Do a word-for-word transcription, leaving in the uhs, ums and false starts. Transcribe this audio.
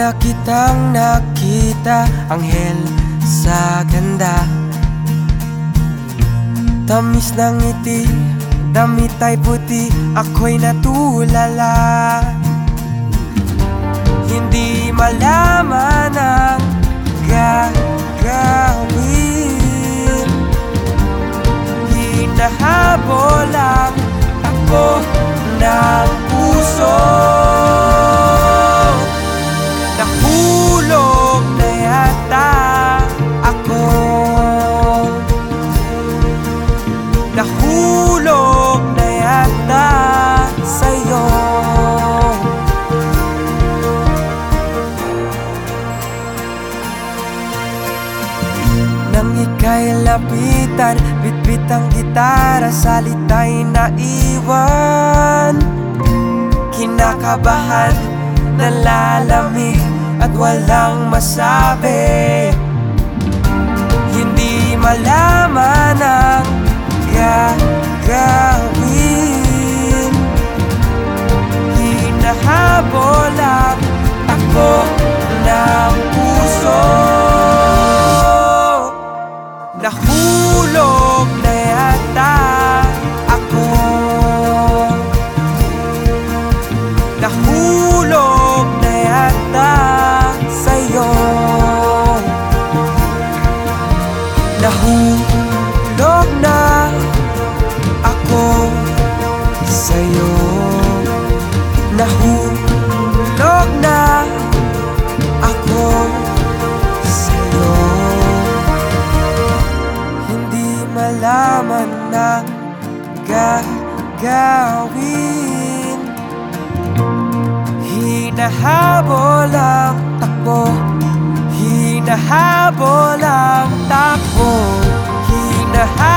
na kitang nakita, anghel sa ganda. Tamis ng ngiti, damit ay puti, ako'y natulala. Hindi malaman ang gagawin, hinahabol ang takbo ng puso. Nahulog na yata ako, nahulog na yata sa'yo. Nang ika'y lapitan, bitbit ang gitara, salita'y naiwan. Kinakabahan, nalalamig at walang masabi. Hindi malaman ang gagawin, hinahabol ang takbo ng puso. Nahulog na yata ako, nahulog na yata sa'yo. Nahulog na ako sa'yo, nahulog na ako sa'yo. Hindi malaman ng gagawin, hinahabol ang takbo, hinahabol ang takbo, hinahabol